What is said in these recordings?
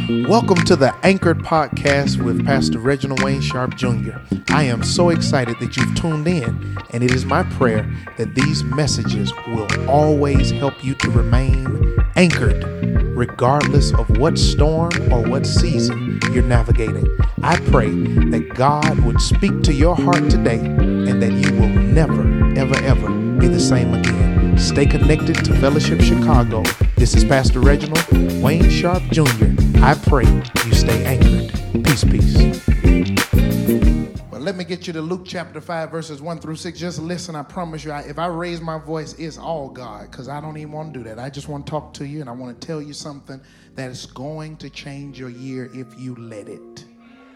Welcome to the Anchored Podcast with Pastor Reginald Wayne Sharp Jr. I am so excited that you've tuned in, and it is my prayer that these messages will always help you to remain anchored, regardless of what storm or what season you're navigating. I pray that God would speak to your heart today and that you will never, ever, ever be the same again. Stay connected to Fellowship Chicago. This is Pastor Reginald Wayne Sharp Jr. I pray you stay anchored. Peace, peace. Well, let me get you to Luke chapter 5, verses 1 through 6. Just listen, I promise you, if I raise my voice, it's all God, because I don't even want to do that. I just want to talk to you, and I want to tell you something that is going to change your year if you let it.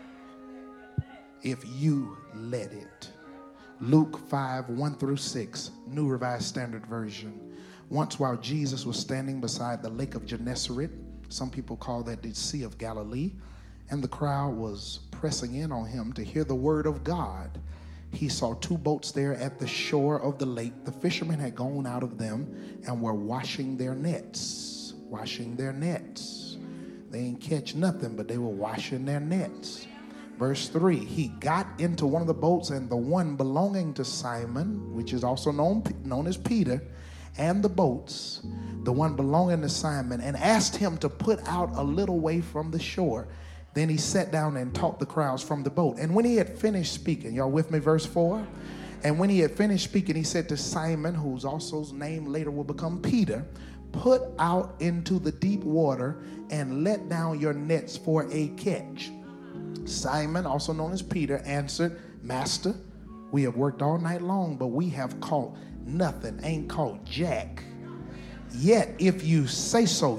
If you let it. Luke 5, 1 through 6, New Revised Standard Version. Once while Jesus was standing beside the lake of Gennesaret, some people call that the Sea of Galilee, and the crowd was pressing in on him to hear the word of God, he saw two boats there at the shore of the lake. The fishermen had gone out of them and were washing their nets. Washing their nets. They ain't catch nothing, but they were washing their nets. Verse 3, he got into one of the boats, and the one belonging to Simon, which is also known as Peter, and the boats, the one belonging to Simon, and asked him to put out a little way from the shore. Then he sat down and taught the crowds from the boat. And when he had finished speaking, y'all with me, verse 4? And when he had finished speaking, he said to Simon, whose also name later will become Peter, put out into the deep water and let down your nets for a catch. Simon, also known as Peter, answered, Master, we have worked all night long, but we have caught nothing, ain't caught jack. Yet if you say so,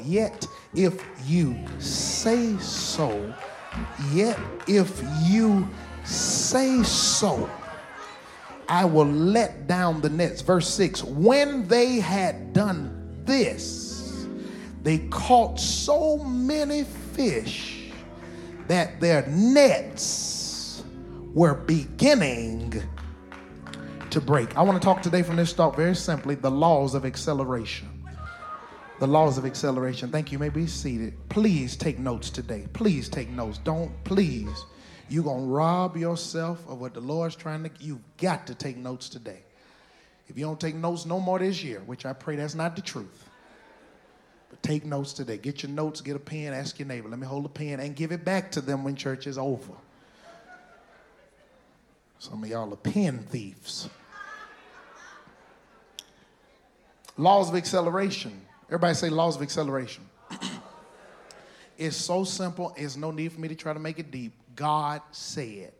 I will let down the nets. Verse 6, when they had done this, they caught so many fish that their nets were beginning to break. I want to talk today from this thought very simply, the laws of acceleration. The laws of acceleration. Thank you. You may be seated. Please take notes today. Please take notes. You're going to rob yourself of what the Lord's trying to, you've got to take notes today. If you don't take notes no more this year, which I pray that's not the truth, but take notes today. Get your notes, get a pen, ask your neighbor, let me hold a pen, and give it back to them when church is over. Some of y'all are pen thieves. Laws of acceleration. Everybody say laws of acceleration. It's so simple. There's no need for me to try to make it deep. God said,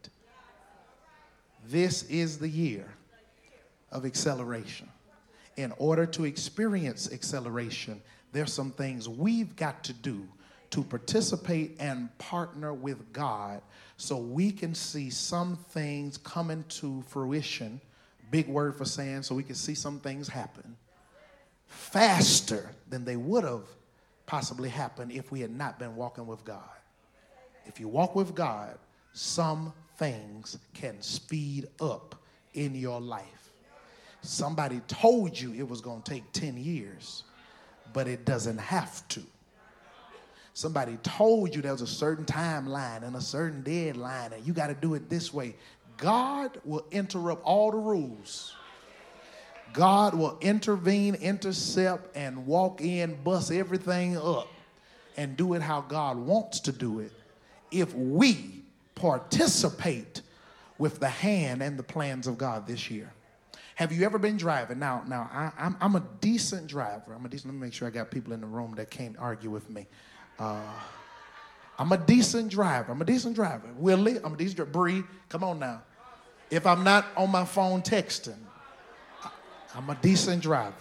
this is the year of acceleration. In order to experience acceleration, there's some things we've got to do to participate and partner with God so we can see some things coming to fruition, big word for saying, so we can see some things happen faster than they would have possibly happened if we had not been walking with God. If you walk with God, some things can speed up in your life. Somebody told you it was going to take 10 years, but it doesn't have to. Somebody told you there was a certain timeline and a certain deadline, and you got to do it this way. God will interrupt all the rules. God will intervene, intercept, and walk in, bust everything up, and do it how God wants to do it if we participate with the hand and the plans of God this year. Have you ever been driving? Now, I'm a decent driver. Let me make sure I got people in the room that can't argue with me. I'm a decent driver. Willie, I'm a decent driver. Bree, come on now. If I'm not on my phone texting, I'm a decent driver.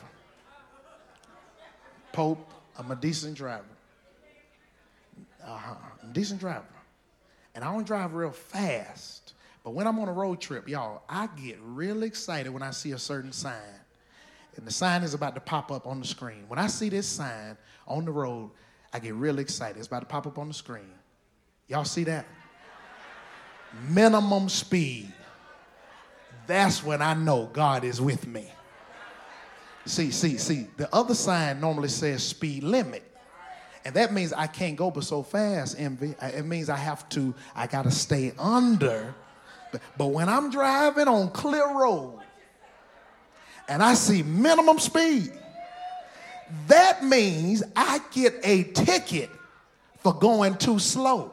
Pope, I'm a decent driver. I'm a decent driver. And I don't drive real fast. But when I'm on a road trip, y'all, I get real excited when I see a certain sign. And the sign is about to pop up on the screen. When I see this sign on the road, I get real excited. It's about to pop up on the screen. Y'all see that? Minimum speed. That's when I know God is with me. See, the other sign normally says speed limit. And that means I can't go but so fast, Envy. It means I got to stay under. But when I'm driving on clear road and I see minimum speed, that means I get a ticket for going too slow.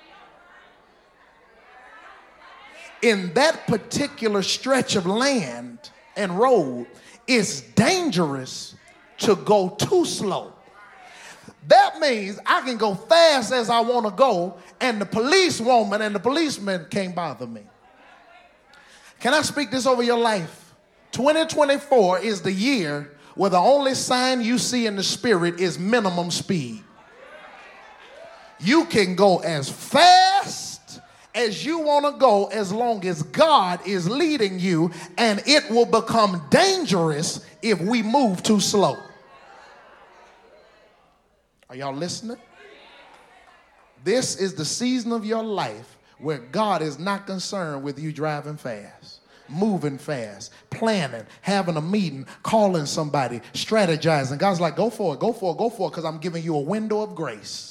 In that particular stretch of land and road, it's dangerous to go too slow. That means I can go fast as I want to go, and the policewoman and the policeman can't bother me. Can I speak this over your life? 2024 is the year where the only sign you see in the spirit is minimum speed. You can go as fast as you want to go as long as God is leading you, and it will become dangerous if we move too slow. Are y'all listening? This is the season of your life where God is not concerned with you driving fast, moving fast, planning, having a meeting, calling somebody, strategizing. God's like, go for it, go for it, go for it, because I'm giving you a window of grace.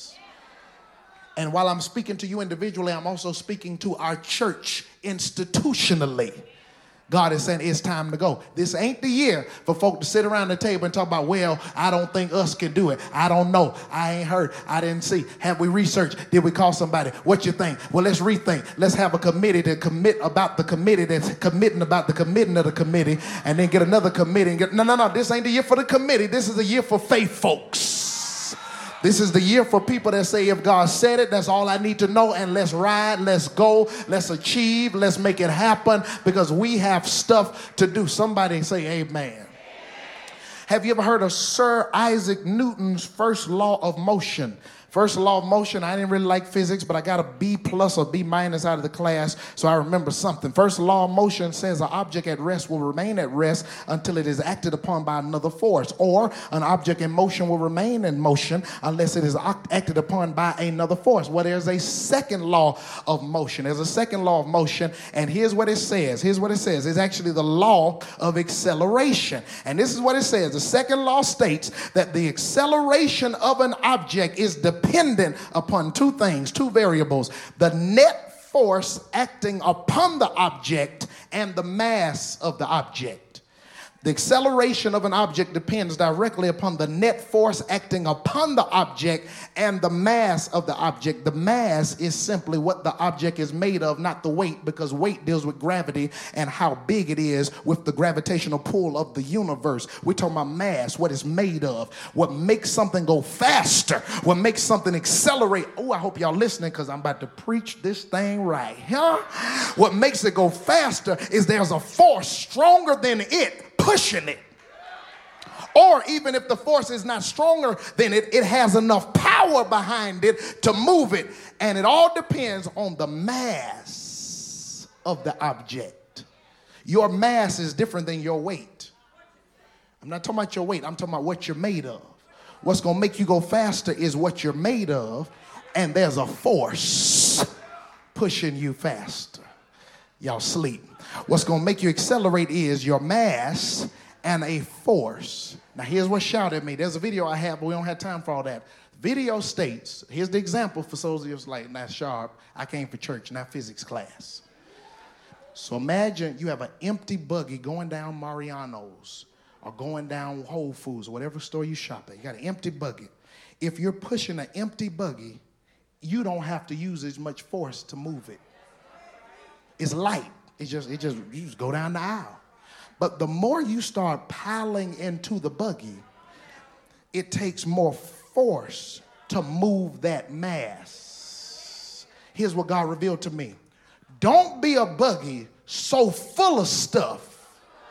And while I'm speaking to you individually, I'm also speaking to our church institutionally. God is saying it's time to go. This ain't the year for folk to sit around the table and talk about, well, I don't think us can do it. I don't know. I ain't heard. I didn't see. Have we researched? Did we call somebody? What you think? Well, let's rethink. Let's have a committee to commit about the committee that's committing about the committing of the committee, and then get another committee. No. This ain't the year for the committee. This is the year for faith folks. This is the year for people that say, if God said it, that's all I need to know, and let's ride, let's go, let's achieve, let's make it happen, because we have stuff to do. Somebody say amen. Have you ever heard of Sir Isaac Newton's first law of motion? First law of motion, I didn't really like physics, but I got a B+ or B- out of the class, so I remember something. First law of motion says an object at rest will remain at rest until it is acted upon by another force, or an object in motion will remain in motion unless it is acted upon by another force. Well, there's a second law of motion. There's a second law of motion, and here's what it says. Here's what it says. It's actually the law of acceleration, and this is what it says. The second law states that the acceleration of an object is dependent upon two things, two variables: the net force acting upon the object and the mass of the object. The acceleration of an object depends directly upon the net force acting upon the object and the mass of the object. The mass is simply what the object is made of, not the weight, because weight deals with gravity and how big it is with the gravitational pull of the universe. We're talking about mass, what it's made of, what makes something go faster, what makes something accelerate. Oh, I hope y'all listening, because I'm about to preach this thing right. What makes it go faster is there's a force stronger than it pushing it. Or even if the force is not stronger than it, it has enough power behind it to move it. And it all depends on the mass of the object. Your mass is different than your weight. I'm not talking about your weight. I'm talking about what you're made of. What's going to make you go faster is what you're made of. And there's a force pushing you faster. Y'all sleep. What's going to make you accelerate is your mass and a force. Now, here's what shouted at me. There's a video I have, but we don't have time for all that. Video states, here's the example for those of you like, not sharp. I came for church, not physics class. So imagine you have an empty buggy going down Mariano's or going down Whole Foods or whatever store you shop at. You got an empty buggy. If you're pushing an empty buggy, you don't have to use as much force to move it. It's light. You just go down the aisle. But the more you start piling into the buggy, it takes more force to move that mass. Here's what God revealed to me. Don't be a buggy so full of stuff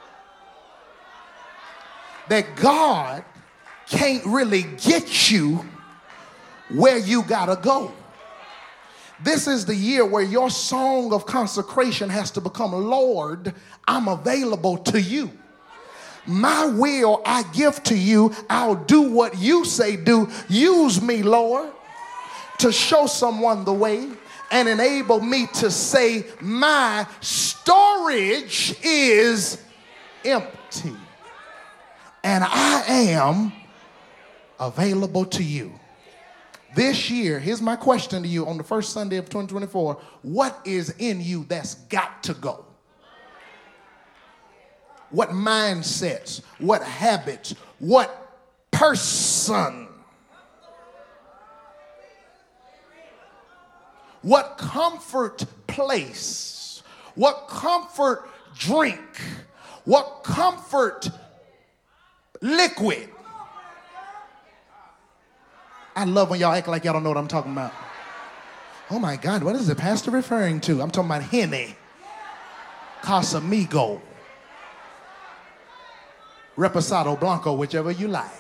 that God can't really get you where you gotta go. This is the year where your song of consecration has to become, Lord, I'm available to you. My will I give to you. I'll do what you say do. Use me, Lord, to show someone the way and enable me to say my storage is empty and I am available to you. This year, here's my question to you on the first Sunday of 2024. What is in you that's got to go? What mindsets, what habits, what person, what comfort place, what comfort drink, what comfort liquid. I love when y'all act like y'all don't know what I'm talking about. Oh my God, what is the pastor referring to? I'm talking about Henny, Casamigo, Reposado Blanco, whichever you like.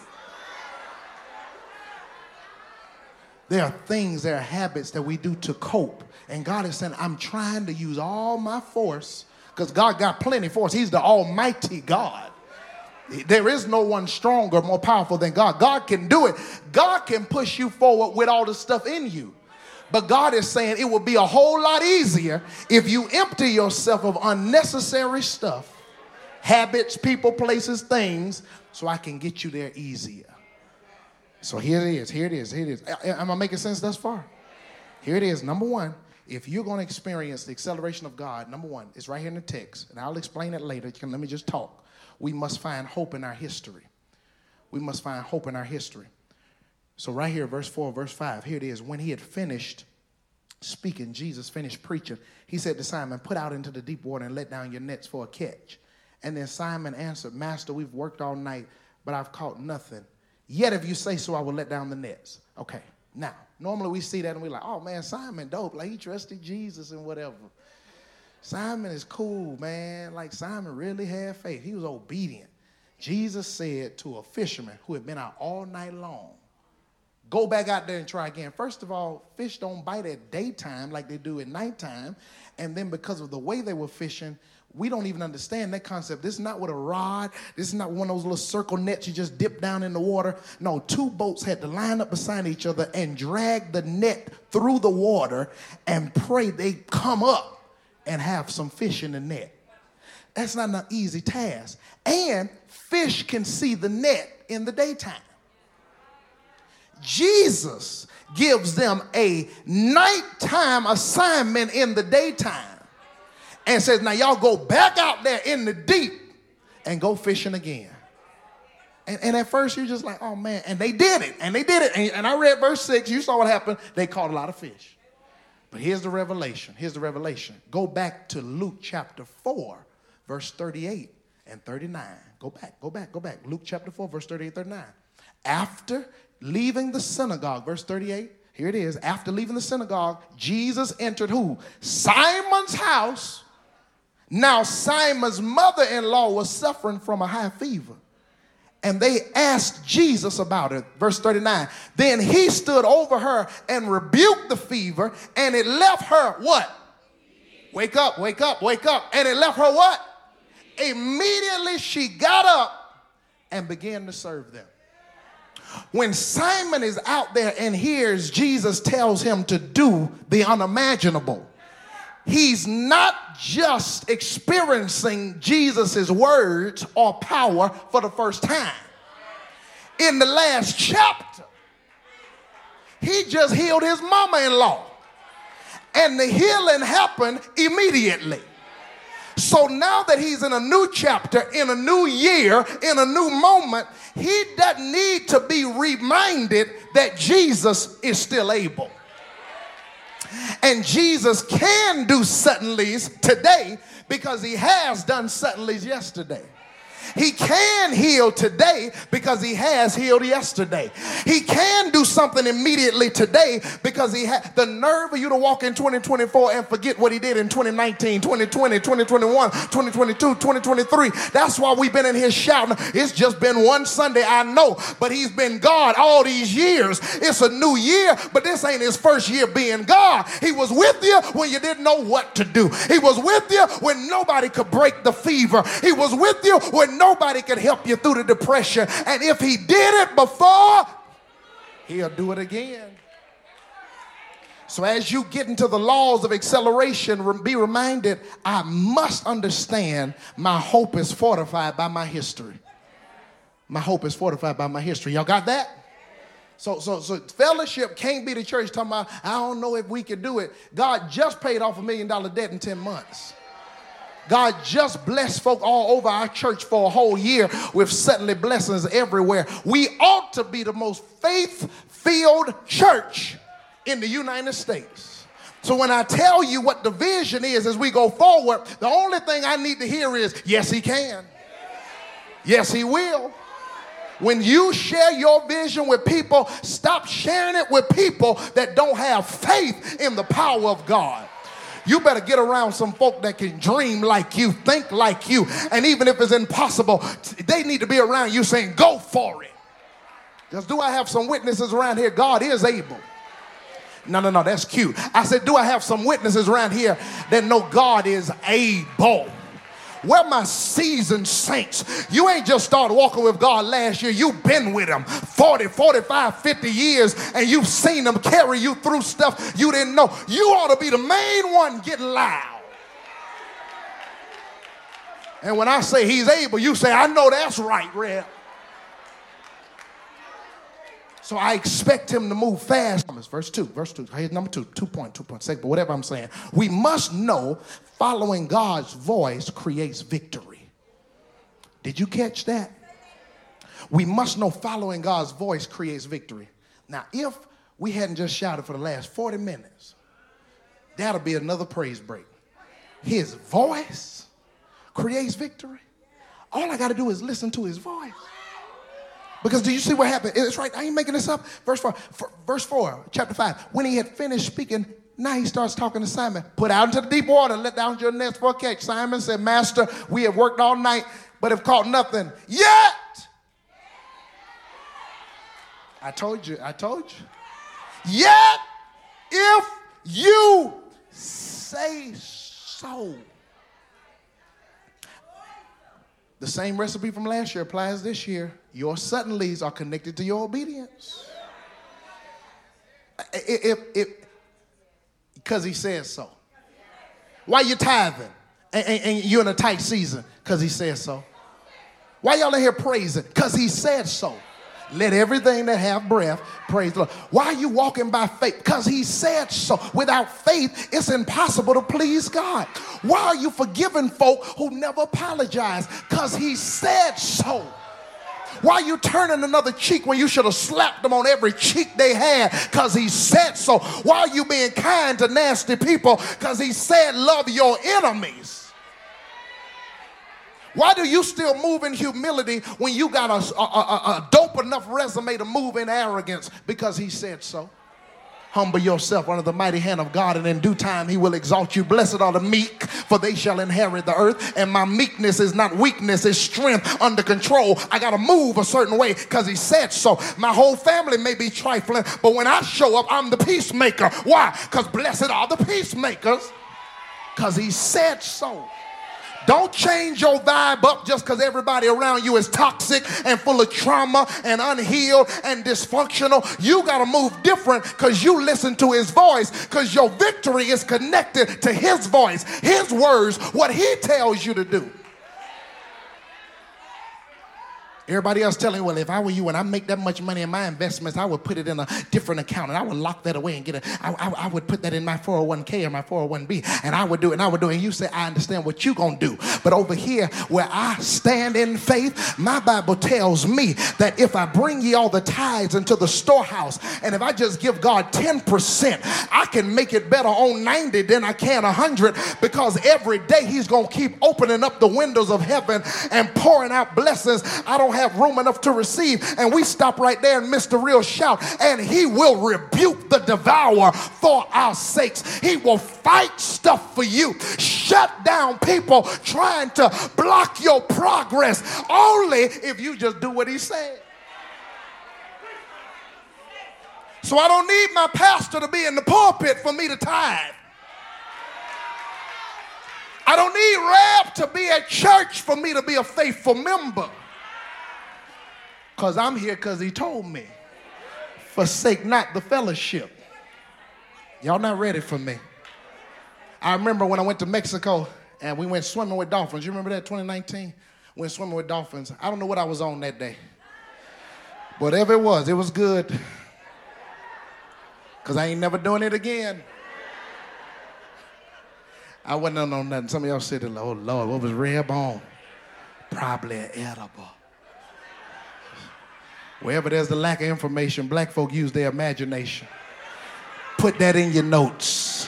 There are things, there are habits that we do to cope. And God is saying, I'm trying to use all my force, because God got plenty of force. He's the almighty God. There is no one stronger, more powerful than God. God can do it. God can push you forward with all the stuff in you. But God is saying it will be a whole lot easier if you empty yourself of unnecessary stuff, habits, people, places, things, so I can get you there easier. So here it is, here it is, here it is. Am I making sense thus far? Here it is. Number one, if you're going to experience the acceleration of God, number one, it's right here in the text, and I'll explain it later. Let me just talk. We must find hope in our history. We must find hope in our history. So right here, verse 4, verse 5, here it is. When he had finished speaking, Jesus finished preaching, he said to Simon, put out into the deep water and let down your nets for a catch. And then Simon answered, Master, we've worked all night, but I've caught nothing. Yet if you say so, I will let down the nets. Okay, now, normally we see that and we're like, oh man, Simon dope. Like he trusted Jesus and whatever. Simon is cool, man. Like Simon really had faith. He was obedient. Jesus said to a fisherman who had been out all night long, go back out there and try again. First of all, fish don't bite at daytime like they do at nighttime. And then because of the way they were fishing, we don't even understand that concept. This is not with a rod. This is not one of those little circle nets you just dip down in the water. No, two boats had to line up beside each other and drag the net through the water and pray they come up and have some fish in the net. That's not an easy task. And fish can see the net in the daytime. Jesus gives them a nighttime assignment in the daytime and says, now y'all go back out there in the deep and go fishing again. And at first you're just like, oh man, and they did it, and they did it. And I read verse 6, you saw what happened. They caught a lot of fish. But here's the revelation. Here's the revelation. Go back to Luke chapter 4, verse 38 and 39. Go back. Luke chapter 4, verse 38, 39. After leaving the synagogue, verse 38, here it is. After leaving the synagogue, Jesus entered who? Simon's house. Now Simon's mother-in-law was suffering from a high fever. And they asked Jesus about it. Verse 39. Then he stood over her and rebuked the fever, and it left her what? Wake up, wake up, wake up. And it left her what? Immediately she got up and began to serve them. When Simon is out there and hears Jesus tells him to do the unimaginable, he's not just experiencing Jesus' words or power for the first time. In the last chapter, he just healed his mama-in-law. And the healing happened immediately. So now that he's in a new chapter, in a new year, in a new moment, he doesn't need to be reminded that Jesus is still able. And Jesus can do suddenlies today because he has done suddenlies yesterday. He can heal today because he has healed yesterday. He can do something immediately today because he had the nerve of you to walk in 2024 and forget what he did in 2019, 2020, 2021, 2022, 2023. That's why we've been in here shouting. It's just been one Sunday, I know, but he's been God all these years. It's a new year, but this ain't his first year being God. He was with you when you didn't know what to do. He was with you when nobody could break the fever. He was with you when nobody could help you through the depression. And if he did it before, he'll do it again. So as you get into the laws of acceleration, be reminded, I must understand my hope is fortified by my history. My hope is fortified by my history. Y'all got that? So fellowship can't be the church talking about, I don't know if we can do it. God just paid off $1 million debt in 10 months. God just blessed folk all over our church for a whole year with suddenly blessings everywhere. We ought to be the most faith-filled church in the United States. So when I tell you what the vision is as we go forward, the only thing I need to hear is, yes, he can. Yes, he will. When you share your vision with people, stop sharing it with people that don't have faith in the power of God. You better get around some folk that can dream like you, think like you, and even if it's impossible, they need to be around you saying, go for it. Because do I have some witnesses around here? God is able. No, that's cute. I said, do I have some witnesses around here that know God is able? Where my seasoned saints? You ain't just started walking with God last year. You've been with him 40, 45, 50 years, and you've seen him carry you through stuff you didn't know. You ought to be the main one getting loud. And when I say he's able, you say, I know that's right, Red. So I expect him to move fast. Verse 2. Here's number 2. 2 point. But whatever I'm saying. We must know following God's voice creates victory. Did you catch that? We must know following God's voice creates victory. Now, if we hadn't just shouted for the last 40 minutes, that'll be another praise break. His voice creates victory. All I got to do is listen to his voice. Because do you see what happened? It's right. I ain't making this up. Verse 4, chapter 5. When he had finished speaking, now he starts talking to Simon. Put out into the deep water and let down your nets for a catch. Simon said, Master, we have worked all night, but have caught nothing yet. I told you. Yet, if you say so. The same recipe from last year applies this year. Your suddenlies are connected to your obedience. Because he says so. Why you tithing? And you're in a tight season? Because he says so. Why y'all in here praising? Because he said so. Let everything that have breath praise the Lord. Why are you walking by faith? Because he said so. Without faith, it's impossible to please God. Why are you forgiving folk who never apologize? Because he said so. Why are you turning another cheek when you should have slapped them on every cheek they had? Because he said so. Why are you being kind to nasty people? Because he said love your enemies. Why do you still move in humility when you got a dope enough resume to move in arrogance? Because he said so. Humble yourself under the mighty hand of God, and in due time he will exalt you. Blessed are the meek, for they shall inherit the earth. And my meekness is not weakness, it's strength under control. I got to move a certain way because he said so. My whole family may be trifling, but when I show up, I'm the peacemaker. Why? Because blessed are the peacemakers, because he said so. Don't change your vibe up just because everybody around you is toxic and full of trauma and unhealed and dysfunctional. You got to move different because you listen to his voice, because your victory is connected to his voice, his words, what he tells you to do. Everybody else telling, well, if I were you and I make that much money in my investments, I would put it in a different account and I would lock that away and get it. I would put that in my 401k or my 401b and I would do it. And you say, I understand what you're going to do. But over here where I stand in faith, my Bible tells me that if I bring ye all the tithes into the storehouse and if I just give God 10%, I can make it better on 90 than I can 100, because every day he's going to keep opening up the windows of heaven and pouring out blessings I don't have room enough to receive. And we stop right there and miss the real shout. And he will rebuke the devourer for our sakes. He will fight stuff for you. Shut down people trying to block your progress only if you just do what he said. So I don't need my pastor to be in the pulpit for me to tithe. I don't need Reb to be at church for me to be a faithful member. Because I'm here because he told me. Forsake not the fellowship. Y'all not ready for me. I remember when I went to Mexico and we went swimming with dolphins. You remember that, 2019? We went swimming with dolphins. I don't know what I was on that day. Whatever it was good. because I ain't never doing it again. I wasn't on nothing. Some of y'all said, oh, Lord, what was rib on? Probably edible. Wherever there's the lack of information, black folk use their imagination. Put that in your notes.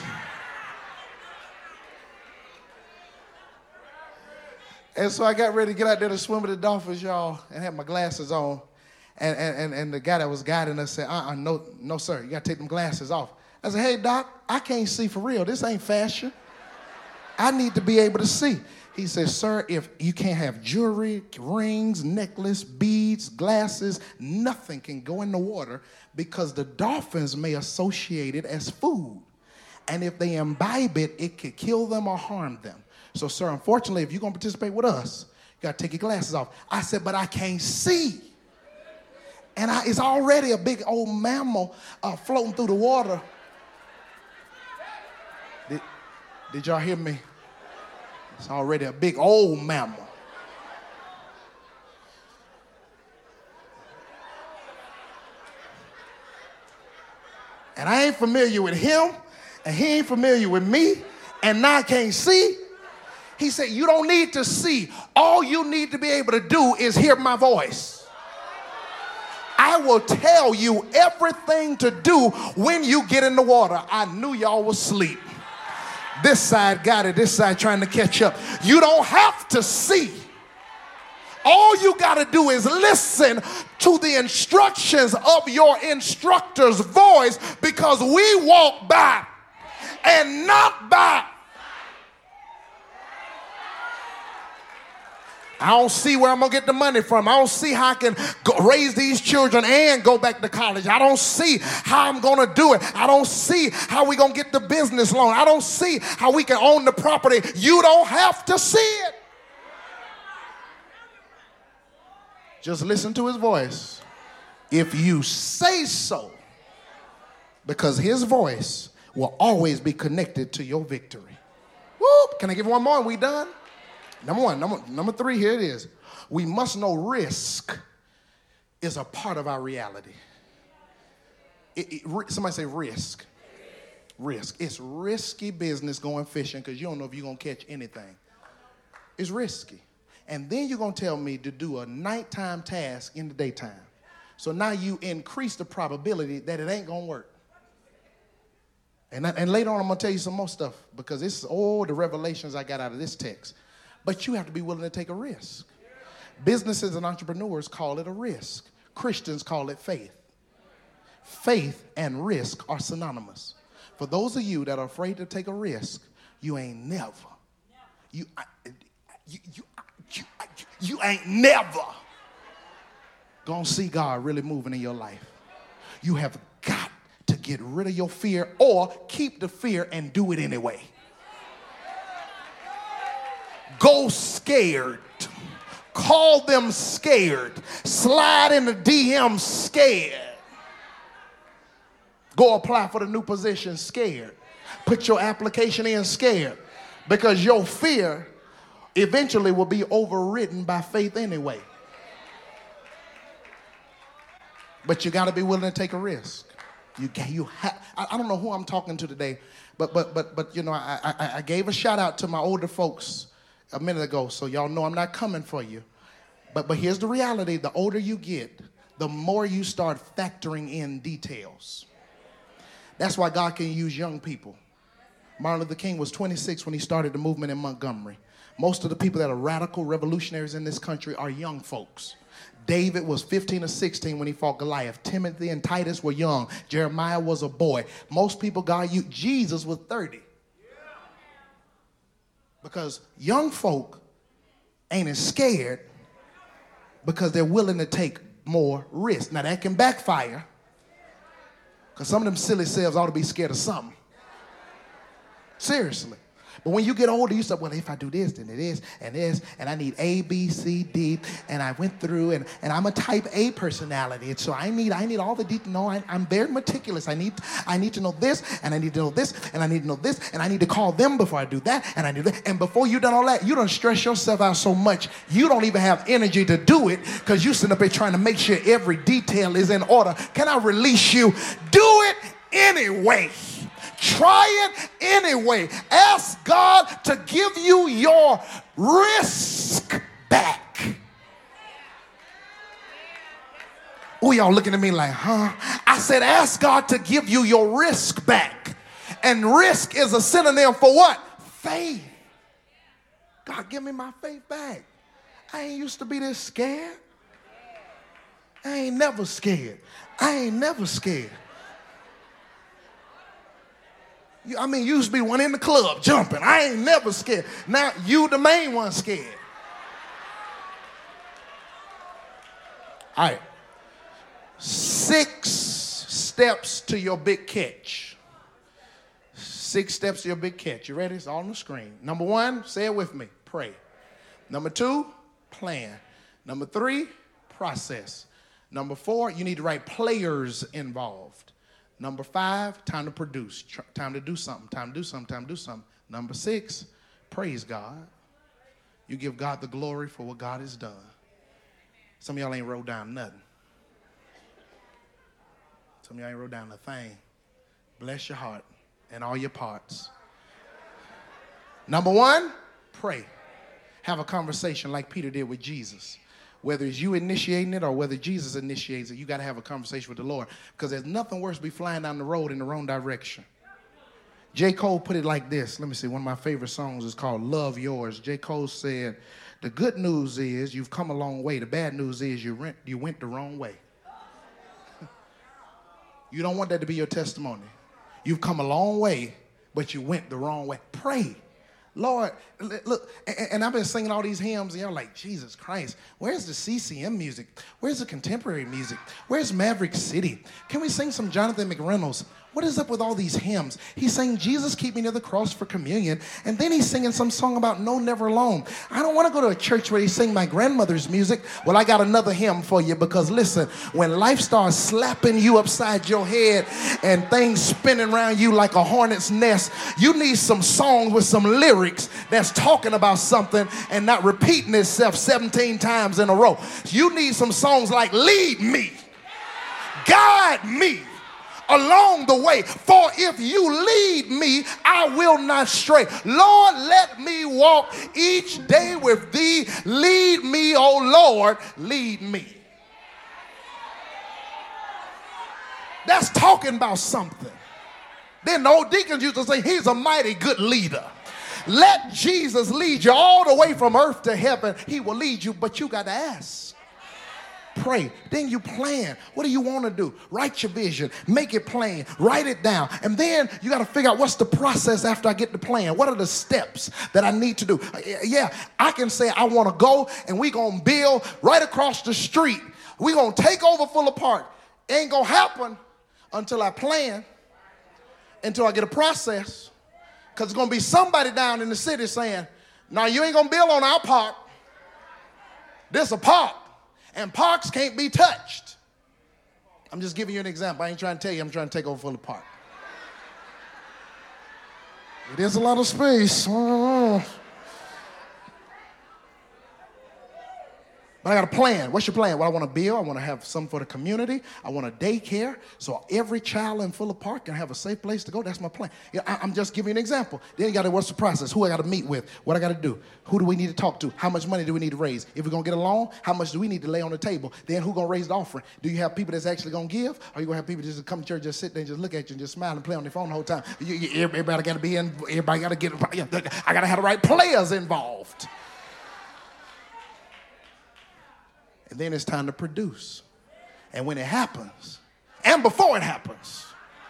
And so I got ready to get out there to swim with the dolphins, y'all, and had my glasses on. And the guy that was guiding us said, no, sir, you got to take them glasses off. I said, hey, Doc, I can't see for real. This ain't fashion. I need to be able to see. He says, sir, if you can't have jewelry, rings, necklace, beads, glasses, nothing can go in the water because the dolphins may associate it as food. And if they imbibe it, it could kill them or harm them. So, sir, unfortunately, if you're going to participate with us, you got to take your glasses off. I said, but I can't see. And it's already a big old mammal floating through the water. Did y'all hear me? It's already a big old mammal. And I ain't familiar with him, and he ain't familiar with me, and now I can't see. He said, you don't need to see. All you need to be able to do is hear my voice. I will tell you everything to do when you get in the water. I knew y'all was asleep. This side got it, this side trying to catch up. You don't have to see. All you got to do is listen to the instructions of your instructor's voice, because we walk by and not by. I don't see where I'm going to get the money from. I don't see how I can raise these children and go back to college. I don't see how I'm going to do it. I don't see how we're going to get the business loan. I don't see how we can own the property. You don't have to see it. Just listen to his voice. If you say so, because his voice will always be connected to your victory. Whoop. Can I give one more and we done? Number three, here it is. We must know risk is a part of our reality. Somebody say risk. Risk. It's risky business going fishing because you don't know if you're going to catch anything. It's risky. And then you're going to tell me to do a nighttime task in the daytime. So now you increase the probability that it ain't going to work. And later on, I'm going to tell you some more stuff because it's all the revelations I got out of this text. But you have to be willing to take a risk. Businesses and entrepreneurs call it a risk. Christians call it faith. Faith and risk are synonymous. For those of you that are afraid to take a risk, you ain't never. You ain't never gonna see God really moving in your life. You have got to get rid of your fear or keep the fear and do it anyway. Go scared. Call them scared. Slide in the DM scared. Go apply for the new position scared. Put your application in scared. Because your fear eventually will be overridden by faith anyway. But you got to be willing to take a risk. I don't know who I'm talking to today, but you know, I gave a shout out to my older folks a minute ago, so y'all know I'm not coming for you. But here's the reality. The older you get, the more you start factoring in details. That's why God can use young people. Martin Luther King was 26 when he started the movement in Montgomery. Most of the people that are radical revolutionaries in this country are young folks. David was 15 or 16 when he fought Goliath. Timothy and Titus were young. Jeremiah was a boy. Most people God used. Jesus was 30. Because young folk ain't as scared because they're willing to take more risk. Now that can backfire because some of them silly selves ought to be scared of something. Seriously. But when you get older, you say, well, if I do this, then it is, and I need A, B, C, D, and I went through, and I'm a type A personality, and so I need all the details. No, I'm very meticulous. I need to know this, and I need to know this, and I need to know this, and I need to call them before I do that, and I do that. And before you done all that, you done stress yourself out so much, you don't even have energy to do it because you sitting up there trying to make sure every detail is in order. Can I release you? Do it anyway. Try it anyway. Ask God to give you your risk back. Oh, y'all looking at me like, huh? I said, ask God to give you your risk back. And risk is a synonym for what? Faith. God, give me my faith back. I ain't used to be this scared. I ain't never scared. I ain't never scared. You used to be one in the club jumping. I ain't never scared. Now you the main one scared. All right. 6 steps to your big catch. 6 steps to your big catch. You ready? It's all on the screen. Number 1, say it with me. Pray. Number 2, plan. Number 3, process. Number 4, you need to write players involved. Number 5, time to produce. Time to do something. Time to do something. Time to do something. Number 6, praise God. You give God the glory for what God has done. Some of y'all ain't wrote down nothing. Some of y'all ain't wrote down a thing. Bless your heart and all your parts. Number 1, pray. Have a conversation like Peter did with Jesus. Whether it's you initiating it or whether Jesus initiates it, you got to have a conversation with the Lord. Because there's nothing worse than be flying down the road in the wrong direction. J. Cole put it like this. Let me see. One of my favorite songs is called Love Yours. J. Cole said, the good news is you've come a long way. The bad news is you went the wrong way. You don't want that to be your testimony. You've come a long way, but you went the wrong way. Pray. Lord, look, and I've been singing all these hymns, and y'all like, Jesus Christ, where's the CCM music? Where's the contemporary music? Where's Maverick City? Can we sing some Jonathan McReynolds? What is up with all these hymns? He's saying, Jesus, keep me near the cross for communion. And then he's singing some song about no, never alone. I don't want to go to a church where he sing my grandmother's music. Well, I got another hymn for you because listen, when life starts slapping you upside your head and things spinning around you like a hornet's nest, you need some songs with some lyrics that's talking about something and not repeating itself 17 times in a row. You need some songs like lead me, guide me along the way, for if you lead me, I will not stray. Lord, let me walk each day with thee. Lead me, oh Lord, lead me. That's talking about something. Then the old deacons used to say, he's a mighty good leader. Let Jesus lead you all the way from earth to heaven. He will lead you, but you got to ask. Pray. Then you plan. What do you want to do? Write your vision. Make it plain. Write it down. And then you got to figure out what's the process after I get the plan. What are the steps that I need to do? Yeah, I can say I want to go and we're going to build right across the street. We're going to take over Fuller Park. It ain't going to happen until I plan, until I get a process. Because there's going to be somebody down in the city saying, no, you ain't going to build on our park. This a park. And parks can't be touched. I'm just giving you an example. I ain't trying to tell you I'm trying to take over Fuller Park. It is a lot of space. But I got a plan. What's your plan? Well, I want to build. I want to have something for the community. I want a daycare so every child in Fuller Park can have a safe place to go. That's my plan. Yeah, I'm just giving you an example. Then you got to, what's the process? Who I got to meet with? What I got to do? Who do we need to talk to? How much money do we need to raise? If we're going to get a loan, how much do we need to lay on the table? Then who going to raise the offering? Do you have people that's actually going to give? Or you going to have people just come to church, just sit there and just look at you and just smile and play on their phone the whole time? Everybody got to be in. Everybody got to get. I got to have the right players involved. And then it's time to produce. And when it happens, and before it happens,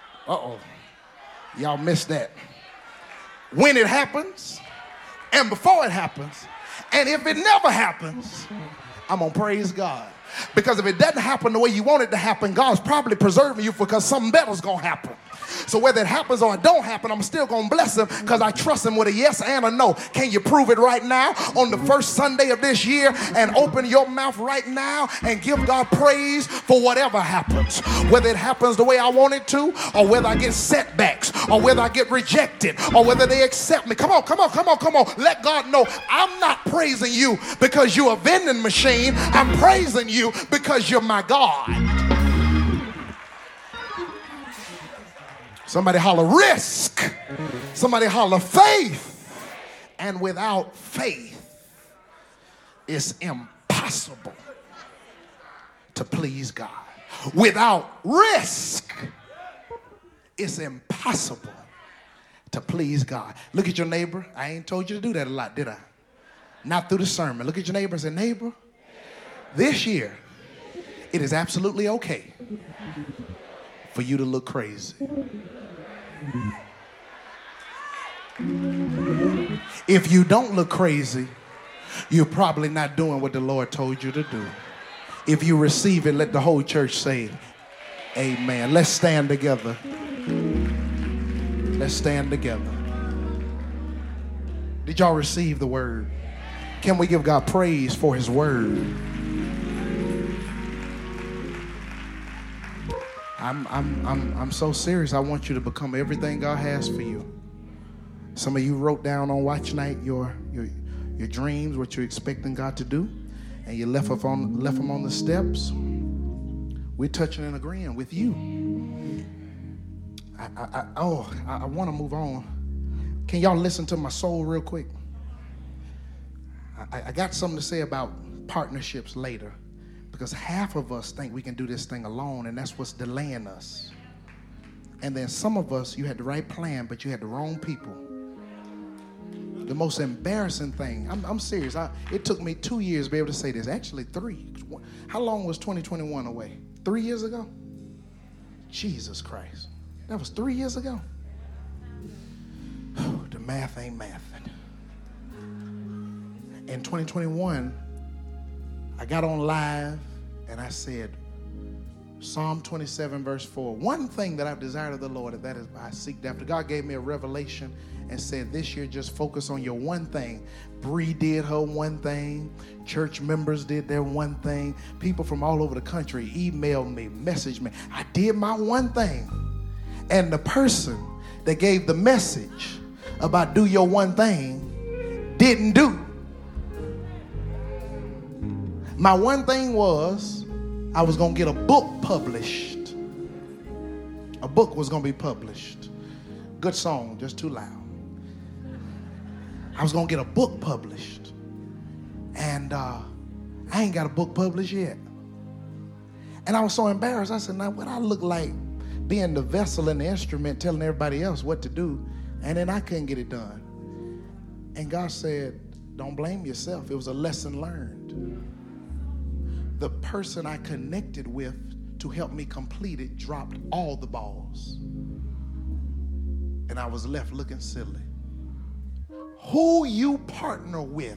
y'all missed that. When it happens, and before it happens, and if it never happens, I'm going to praise God. Because if it doesn't happen the way you want it to happen, God's probably preserving you because something better's going to happen. So whether it happens or it don't happen, I'm still going to bless him because I trust him with a yes and a no. Can you prove it right now on the first Sunday of this year and open your mouth right now and give God praise for whatever happens? Whether it happens the way I want it to, or whether I get setbacks, or whether I get rejected, or whether they accept me. Come on. Let God know I'm not praising you because you're a vending machine. I'm praising you because you're my God. Somebody holler risk. Somebody holler faith. And without faith, it's impossible to please God. Without risk, it's impossible to please God. Look at your neighbor. I ain't told you to do that a lot, did I? Not through the sermon. Look at your neighbor and say, neighbor, this year, it is absolutely okay for you to look crazy. If you don't look crazy, you're probably not doing what the Lord told you to do. If you receive it, let the whole church say, amen. Let's stand together. Let's stand together. Did y'all receive the word? Can we give God praise for his word? I'm so serious. I want you to become everything God has for you. Some of you wrote down on watch night your dreams, what you're expecting God to do, and you left them on the steps. We're touching and agreeing with you. I want to move on. Can y'all listen to my soul real quick? I got something to say about partnerships later, because half of us think we can do this thing alone, and that's what's delaying us. And then some of us, you had the right plan, but you had the wrong people. The most embarrassing thing, I'm serious. It took me 2 years to be able to say this. Actually, 3. How long was 2021 away? 3 years ago? Jesus Christ. That was 3 years ago. The math ain't mathing. In 2021, I got on live and I said, Psalm 27 verse 4. One thing that I've desired of the Lord, and that is I seek after. God gave me a revelation and said, this year just focus on your one thing. Bree did her one thing. Church members did their one thing. People from all over the country emailed me, messaged me. I did my one thing. And the person that gave the message about do your one thing didn't do. My one thing was I was going to get a book published. A book was going to be published. Good song, just too loud. I was going to get a book published. And I ain't got a book published yet. And I was so embarrassed. I said, now what I look like being the vessel and the instrument telling everybody else what to do, and then I couldn't get it done. And God said, don't blame yourself. It was a lesson learned. The person I connected with to help me complete it dropped all the balls. And I was left looking silly. Who you partner with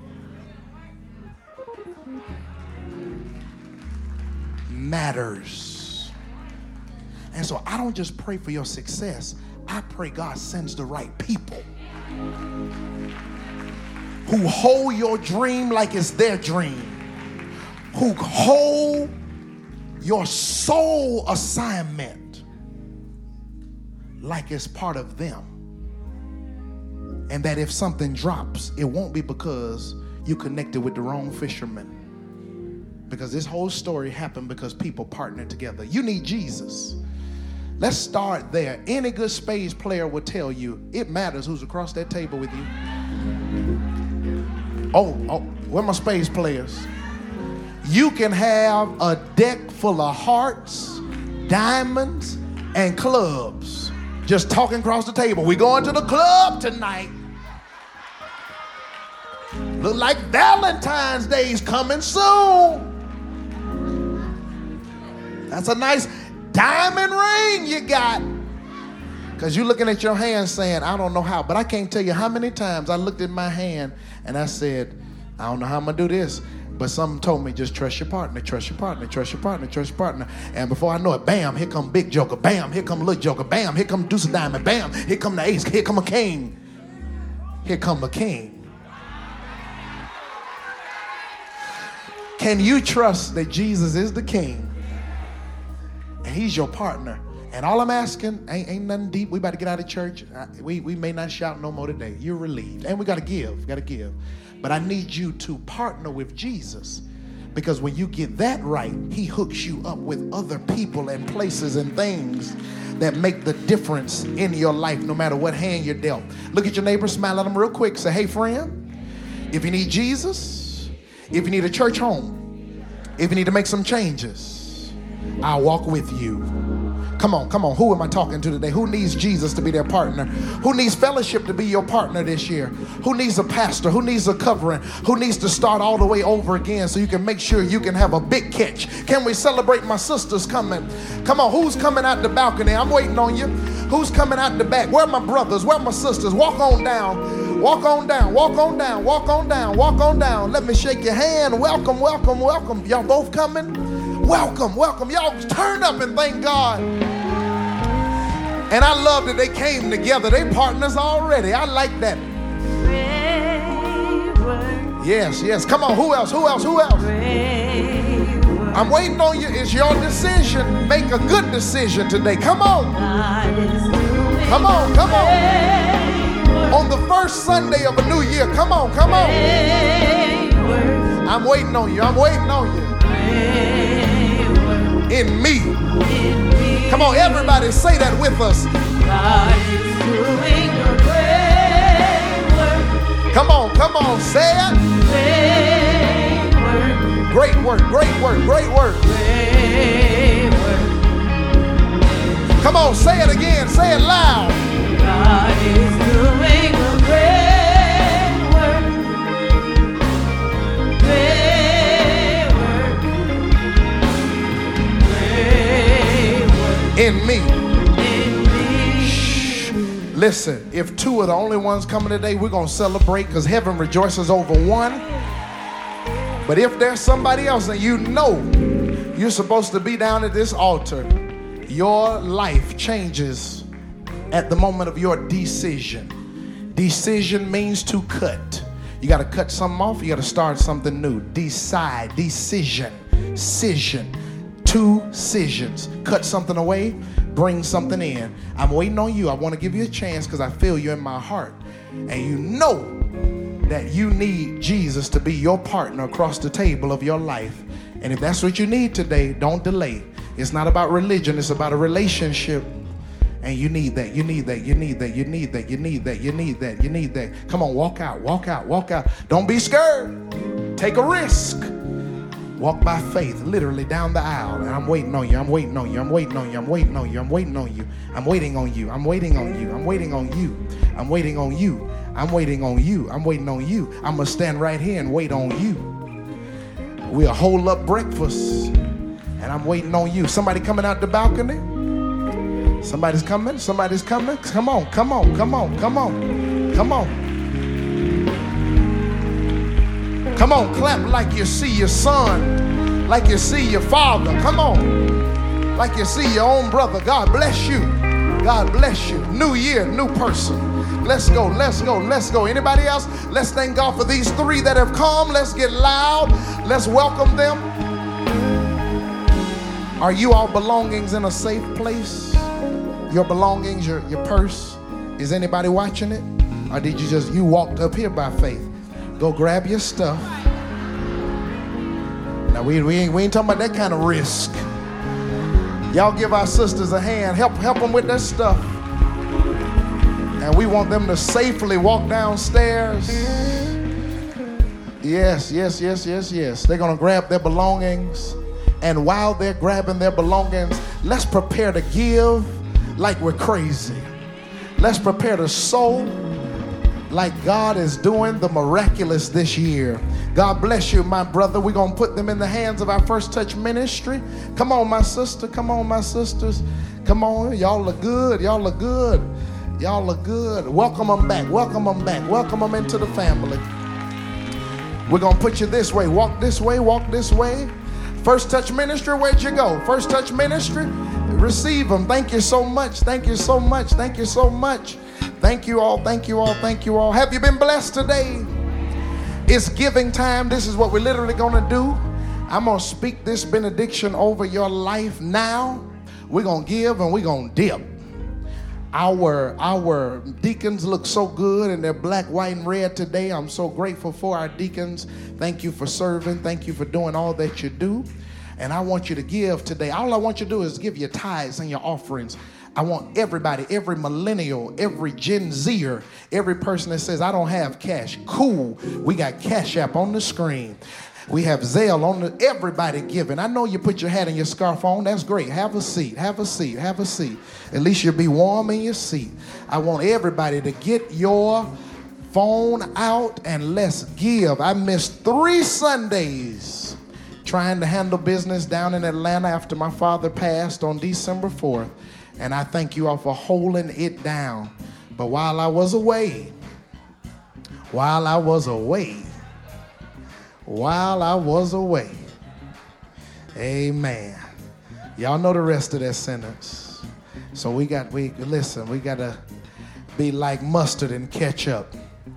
matters. And so I don't just pray for your success. I pray God sends the right people who hold your dream like it's their dream, who hold your soul assignment like it's part of them. And that if something drops, it won't be because you connected with the wrong fisherman. Because this whole story happened because people partnered together. You need Jesus. Let's start there. Any good spades player will tell you it matters who's across that table with you. Oh, where are my spades players? You can have a deck full of hearts, diamonds, and clubs just talking across the table. We going to the club tonight. Look like Valentine's Day's coming soon. That's a nice diamond ring you got. Because you're looking at your hand saying, I don't know how. But I can't tell you how many times I looked at my hand and I said, I don't know how I'm going to do this. But something told me, just trust your partner, trust your partner, trust your partner, trust your partner. And before I know it, bam, here come big joker. Bam, here come little joker. Bam, here come deuce of diamond. Bam, here come the ace. Here come a king. Here come a king. Can you trust that Jesus is the king and he's your partner? And all I'm asking ain't nothing deep. We about to get out of church. We may not shout no more today. You're relieved. And we got to give. But I need you to partner with Jesus, Because when you get that right, he hooks you up with other people and places and things that make the difference in your life, no matter what hand you're dealt. Look at your neighbor, smile at them real quick. Say, hey, friend, if you need Jesus, if you need a church home, if you need to make some changes, I'll walk with you. Come on, come on. Who am I talking to today? Who needs Jesus to be their partner? Who needs fellowship to be your partner this year? Who needs a pastor? Who needs a covering? Who needs to start all the way over again so you can make sure you can have a big catch? Can we celebrate my sisters coming? Come on, who's coming out the balcony? I'm waiting on you. Who's coming out the back? Where are my brothers? Where are my sisters? Walk on down. Walk on down. Walk on down. Walk on down. Walk on down. Let me shake your hand. Welcome, welcome, welcome. Y'all both coming? Welcome, welcome. Y'all turn up and thank God. And I love that they came together. They partners already. I like that. Yes, yes. Come on. Who else? Who else? Who else? I'm waiting on you. It's your decision. Make a good decision today. Come on. Come on. Come on. On the first Sunday of a new year. Come on. Come on. I'm waiting on you. I'm waiting on you. In me. Come on, everybody say that with us. God is doing a great work. Come on, come on, say it. Great work, great work, great work. Great work. Come on, say it again, say it loud. God is doing a great work. Great work. Great work. In me. Shh. Listen, if two are the only ones coming today, we're going to celebrate because heaven rejoices over one. But if there's somebody else and you know you're supposed to be down at this altar, your life changes at the moment of your decision. Decision means to cut. You got to cut something off. You got to start something new. Decide. Decision. Scission. Two scissions. Cut something away. Bring something in. I'm waiting on you. I want to give you a chance because I feel you in my heart. And you know that you need Jesus to be your partner across the table of your life. And if that's what you need today, don't delay. It's not about religion. It's about a relationship. And you need that. You need that. You need that. You need that. You need that. You need that. You need that. Come on, walk out. Walk out. Walk out. Don't be scared. Take a risk. Walk by faith, literally down the aisle. And I'm waiting on you. I'm waiting on you. I'm waiting on you. I'm waiting on you. I'm waiting on you. I'm waiting on you. I'm waiting on you. I'm waiting on you. I'm waiting on you. I'm waiting on you. I'm waiting on you. I'm going to stand right here and wait on you. We'll hold up breakfast. And I'm waiting on you. Somebody coming out the balcony? Somebody's coming. Somebody's coming. Come on. Come on. Come on. Come on. Come on. Come on, clap like you see your son, like you see your father. Come on, like you see your own brother. God bless you. God bless you. New year, new person. Let's go, let's go, let's go. Anybody else? Let's thank God for these three that have come. Let's get loud. Let's welcome them. Are you all belongings in a safe place? Your belongings, your purse. Is anybody watching it? Or did you walked up here by faith? Go grab your stuff. Now we ain't talking about that kind of risk. Y'all give our sisters a hand. Help them with their stuff. And we want them to safely walk downstairs. Yes, yes, yes, yes, yes. They're going to grab their belongings. And while they're grabbing their belongings, let's prepare to give like we're crazy. Let's prepare to sow like God is doing the miraculous this year. God bless you, my brother. We're going to put them in the hands of our First Touch ministry. Come on, my sister. Come on, my sisters. Come on. Y'all look good. Y'all look good. Y'all look good. Welcome them back. Welcome them back. Welcome them into the family. We're going to put you this way. Walk this way. Walk this way. First Touch ministry, where'd you go? First Touch ministry, receive them. Thank you so much. Thank you so much. Thank you so much. Thank you all, thank you all, thank you all. Have you been blessed today? It's giving time. This is what we're literally going to do. I'm going to speak this benediction over your life now. We're going to give and we're going to dip. Our deacons look so good in their black, white, and red today. I'm so grateful for our deacons. Thank you for serving. Thank you for doing all that you do. And I want you to give today. All I want you to do is give your tithes and your offerings. I want everybody, every millennial, every Gen Zer, every person that says, I don't have cash. Cool. We got Cash App on the screen. We have Zelle on the, everybody giving. I know you put your hat and your scarf on. That's great. Have a seat, have a seat, have a seat. At least you'll be warm in your seat. I want everybody to get your phone out and let's give. I missed 3 Sundays trying to handle business down in Atlanta after my father passed on December 4th. And I thank you all for holding it down. But while I was away, amen. Y'all know the rest of that sentence. So we got to be like mustard and ketchup.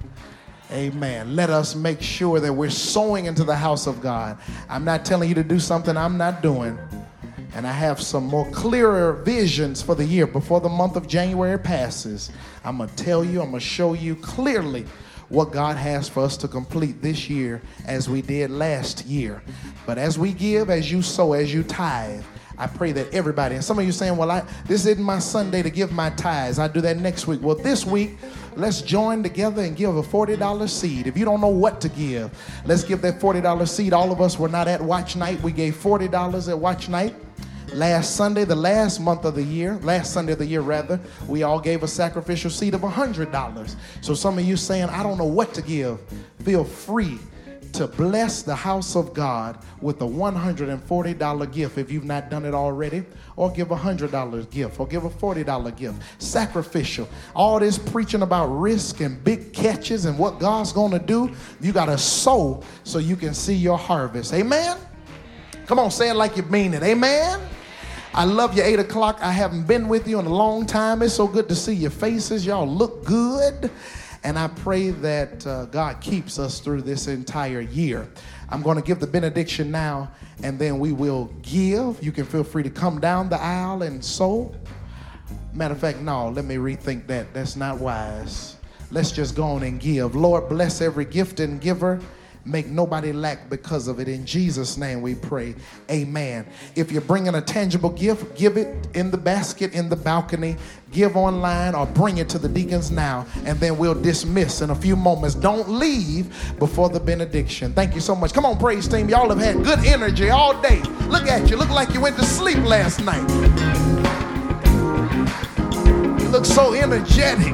Amen. Let us make sure that we're sowing into the house of God. I'm not telling you to do something I'm not doing. And I have some more clearer visions for the year before the month of January passes. I'm going to tell you, I'm going to show you clearly what God has for us to complete this year as we did last year. But as we give, as you sow, as you tithe, I pray that everybody, and some of you saying, well, this isn't my Sunday to give my tithes. I do that next week. Well, this week, let's join together and give a $40 seed. If you don't know what to give, let's give that $40 seed. All of us were not at Watch Night. We gave $40 at Watch Night. Last Sunday, the last Sunday of the year, we all gave a sacrificial seed of $100. So some of you saying, I don't know what to give, feel free to bless the house of God with a $140 gift if you've not done it already, or give a $100 gift, or give a $40 gift. Sacrificial. All this preaching about risk and big catches and what God's going to do, you got to sow so you can see your harvest. Amen? Come on, say it like you mean it. Amen? I love you, 8 o'clock. I haven't been with you in a long time. It's so good to see your faces. Y'all look good. And I pray that God keeps us through this entire year. I'm going to give the benediction now, and then we will give. You can feel free to come down the aisle and sow. Matter of fact, no, let me rethink that. That's not wise. Let's just go on and give. Lord, bless every gift and giver. Make nobody lack because of it. In Jesus' name we pray. Amen. If you're bringing a tangible gift, give it in the basket, in the balcony, give online, or bring it to the deacons now, and then we'll dismiss in a few moments. Don't leave before the benediction. Thank you so much. Come on, praise team. Y'all have had good energy all day. Look at you. Look like you went to sleep last night. You look so energetic.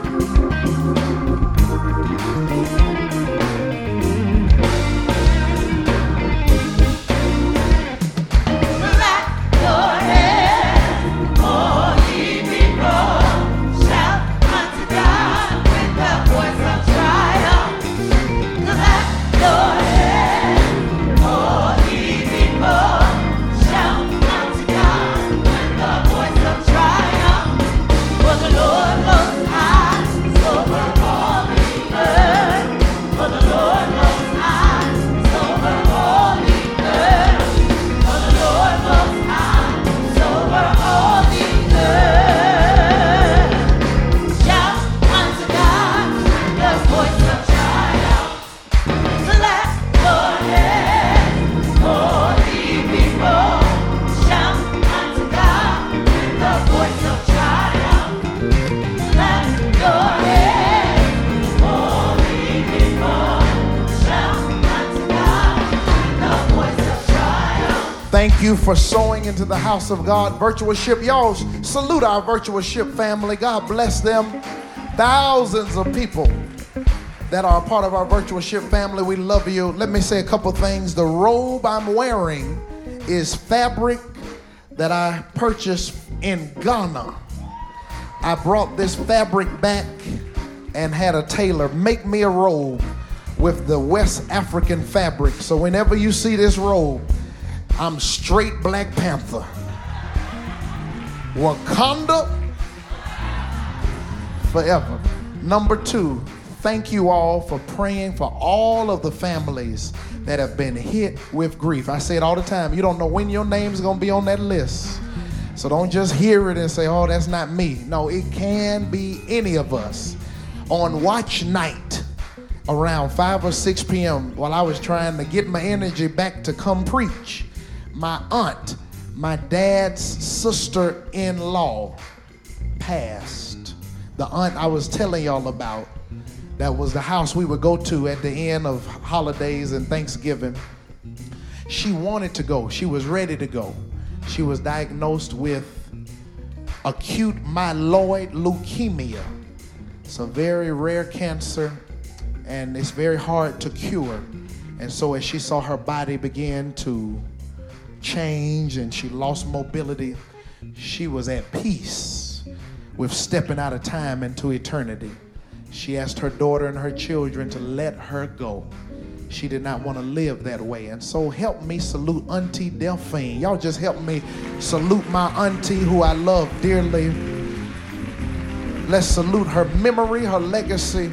Thank you for sowing into the house of God. Virtual Ship, y'all salute our Virtual Ship family. God bless them. Thousands of people that are a part of our Virtual Ship family. We love you. Let me say a couple things. The robe I'm wearing is fabric that I purchased in Ghana. I brought this fabric back and had a tailor make me a robe with the West African fabric. So whenever you see this robe, I'm straight Black Panther. Wakanda forever. Number 2, thank you all for praying for all of the families that have been hit with grief. I say it all the time. You don't know when your name's going to be on that list. So don't just hear it and say, oh, that's not me. No, it can be any of us. On watch night, around 5 or 6 p.m., while I was trying to get my energy back to come preach, my aunt, my dad's sister-in-law, passed. The aunt I was telling y'all about, that was the house we would go to at the end of holidays and Thanksgiving. She wanted to go. She was ready to go. She was diagnosed with acute myeloid leukemia. It's a very rare cancer, and it's very hard to cure. And so as she saw her body begin to change and she lost mobility, she was at peace with stepping out of time into eternity. She asked her daughter and her children to let her go. She did not want to live that way. And so help me salute Auntie Delphine. Y'all just help me salute my auntie who I love dearly. Let's salute her memory, her legacy.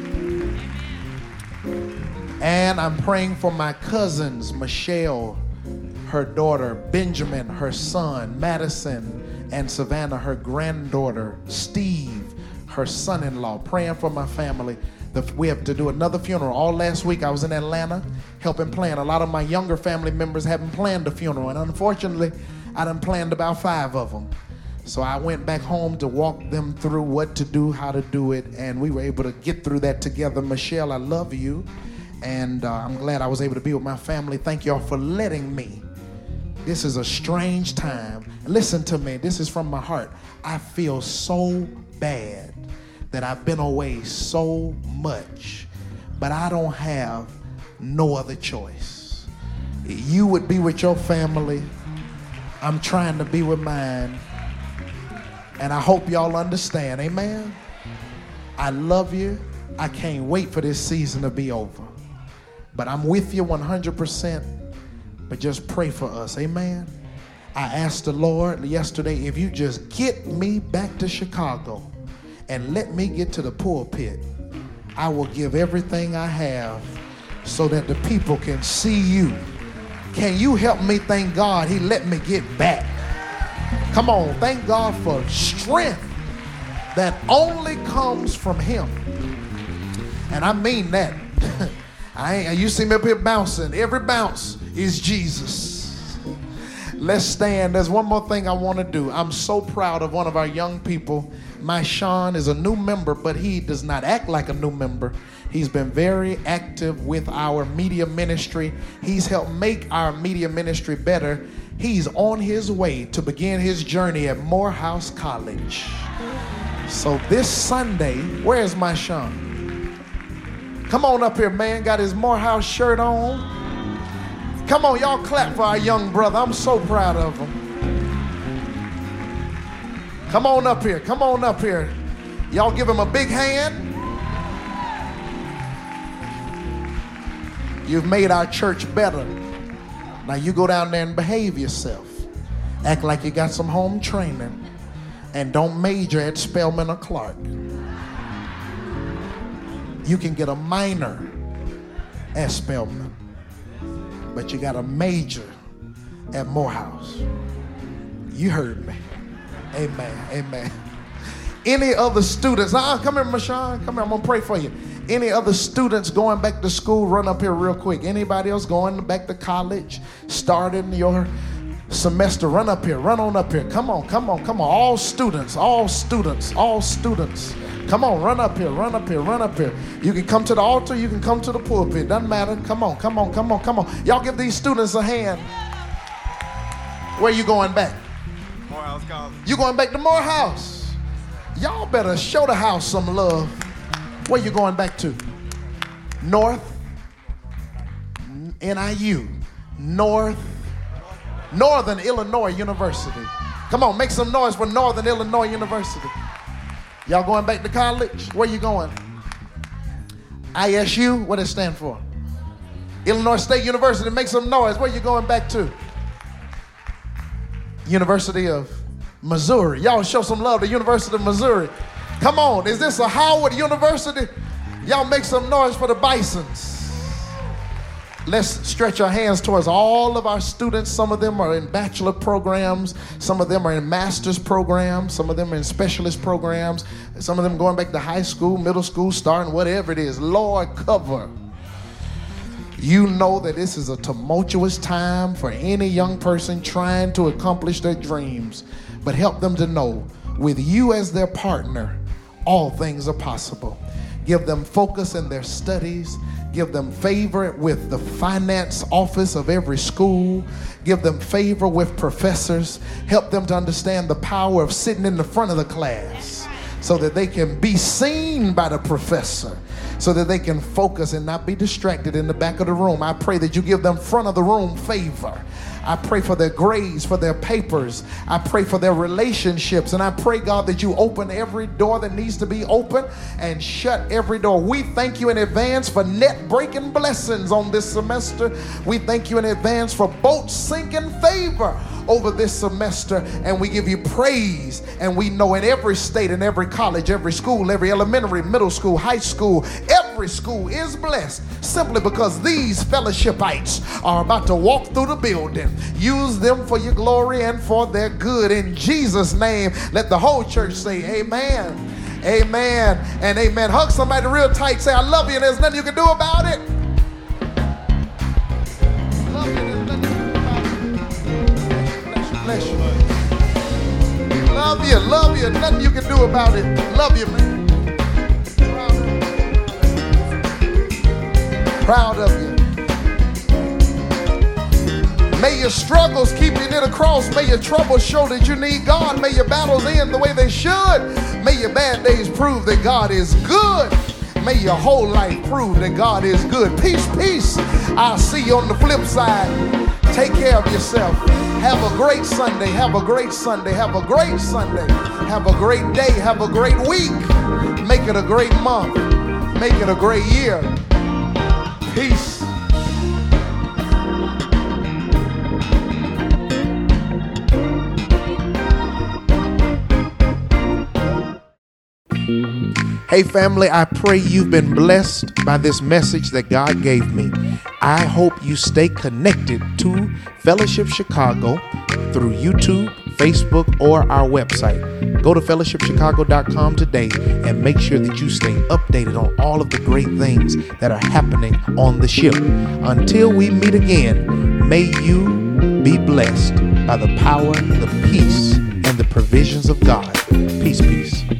And I'm praying for my cousins, Michelle, her daughter, Benjamin, her son, Madison, and Savannah, her granddaughter, Steve, her son-in-law. Praying for my family. We have to do another funeral. All last week I was in Atlanta helping plan. A lot of my younger family members haven't planned a funeral, and unfortunately I done planned about 5 of them. So I went back home to walk them through what to do, how to do it, and we were able to get through that together. Michelle, I love you, and I'm glad I was able to be with my family. Thank y'all for letting me. This is a strange time. Listen to me, this is from my heart. I feel so bad that I've been away so much, but I don't have no other choice. You would be with your family. I'm trying to be with mine. And I hope y'all understand, amen? I love you. I can't wait for this season to be over. But I'm with you 100%, but just pray for us, amen? I asked the Lord yesterday, if you just get me back to Chicago, and let me get to the pulpit, I will give everything I have so that the people can see you. Can you help me thank God he let me get back? Come on, thank God for strength that only comes from him. And I mean that. You see me up here bouncing. Every bounce is Jesus. Let's stand. There's one more thing I want to do. I'm so proud of one of our young people. My Sean is a new member, but he does not act like a new member. He's been very active with our media ministry. He's helped make our media ministry better. He's on his way to begin his journey at Morehouse College. So this Sunday, where's my Sean? Come on up here, man. Got his Morehouse shirt on. Come on, y'all clap for our young brother. I'm so proud of him. Come on up here. Come on up here. Y'all give him a big hand. You've made our church better. Now you go down there and behave yourself. Act like you got some home training. And don't major at Spelman or Clark. You can get a minor at Spelman, but you got a major at Morehouse. You heard me. Amen. Amen. Any other students? Come here, Mashawn. Come here. I'm going to pray for you. Any other students going back to school? Run up here real quick. Anybody else going back to college? Starting your semester? Run up here. Run on up here. Come on. Come on. Come on. All students. All students. All students. Come on. Run up here. Run up here. Run up here. You can come to the altar. You can come to the pulpit. Doesn't matter. Come on. Come on. Come on. Come on. Y'all give these students a hand. Where you going back? Morehouse College. You going back to Morehouse? Y'all better show the house some love. Where you going back to? Northern Illinois University. Come on, make some noise for Northern Illinois University. Y'all going back to college? Where you going? ISU, what does it stand for? Illinois State University, make some noise. Where you going back to? University of Missouri. Y'all show some love to University of Missouri. Come on, is this a Howard University? Y'all make some noise for the Bisons. Let's stretch our hands towards all of our students. Some of them are in bachelor programs. Some of them are in master's programs. Some of them are in specialist programs. Some of them going back to high school, middle school, starting, whatever it is. Lord, cover. You know that this is a tumultuous time for any young person trying to accomplish their dreams. But help them to know, with you as their partner, all things are possible. Give them focus in their studies. Give them favor with the finance office of every school. Give them favor with professors. Help them to understand the power of sitting in the front of the class so that they can be seen by the professor, so that they can focus and not be distracted in the back of the room. I pray that you give them front of the room favor. I pray for their grades, for their papers. I pray for their relationships. And I pray, God, that you open every door that needs to be open and shut every door. We thank you in advance for net-breaking blessings on this semester. We thank you in advance for boat-sinking favor over this semester, and we give you praise. And we know in every state, in every college, every school, every elementary, middle school, high school, every school is blessed simply because these fellowshipites are about to walk through the building. Use them for your glory and for their good. In Jesus' name, let the whole church say amen, amen, and amen. Hug somebody real tight. Say, I love you, and there's nothing you can do about it. Love you, and there's nothing you can do about it. Bless you. Love you, nothing you can do about it. Love you, man. Proud of you. May your struggles keep you near the cross. May your troubles show that you need God. May your battles end the way they should. May your bad days prove that God is good. May your whole life prove that God is good. Peace, peace. I'll see you on the flip side. Take care of yourself. Have a great Sunday. Have a great Sunday. Have a great Sunday. Have a great day. Have a great week. Make it a great month. Make it a great year. Peace. Hey family, I pray you've been blessed by this message that God gave me. I hope you stay connected to Fellowship Chicago through YouTube, Facebook, or our website. Go to fellowshipchicago.com today and make sure that you stay updated on all of the great things that are happening on the ship. Until we meet again, may you be blessed by the power, the peace, and the provisions of God. Peace, peace.